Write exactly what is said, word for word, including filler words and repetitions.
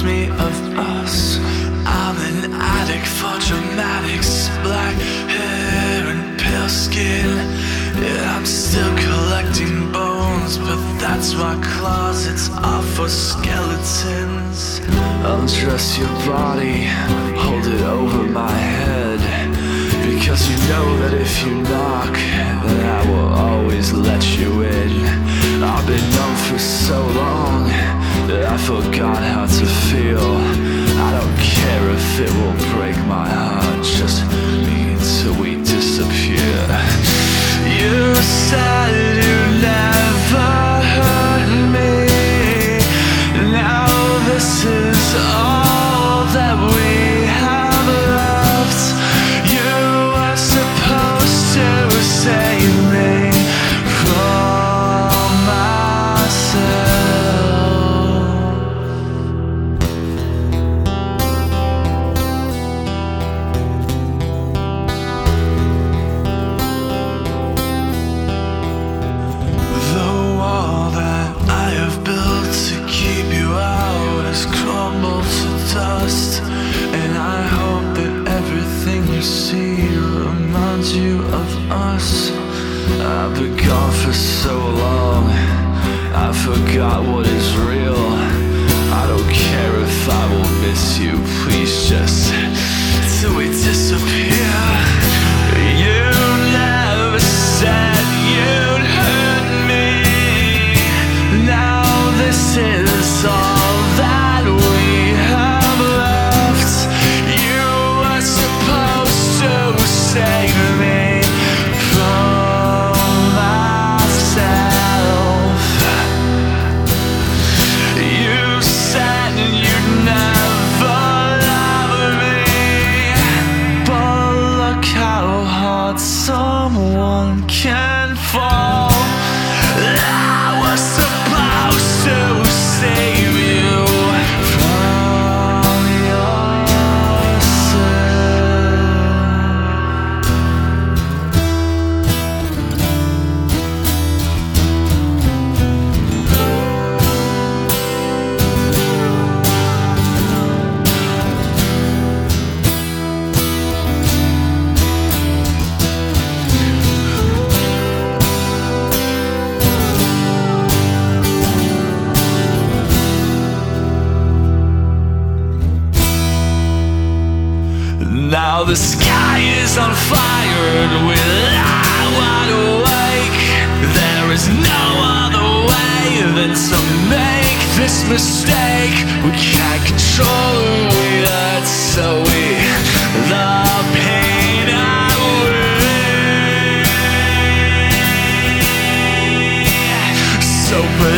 reminds me of us. I'm an addict for dramatics, black hair and pale skin. Yeah, I'm still collecting bones, but that's why closets are for skeletons. Undress your body, hold it over my head, because you know that if you knock, then I will always let you in. I've been numb for so long that I forgot how to feel. I don't care if it will break my heart, just me till we disappear. You said you never hurt me. Now this is all that we have left. You were supposed to save me from myself. Crumble to dust, and I hope that everything you see reminds you of us. I've been gone for so long, I forgot what is real. I don't care if I will miss you, please just till we disappear. You never said you'd hurt me. Now this is all that save me from myself. You said you'd never love me, but look how hard someone can fall. I was supposed to save you from yourself. Now the sky is on fire and we're wide awake. There is no other way than to make this mistake. We can't control who we hurt, so we the pain away. So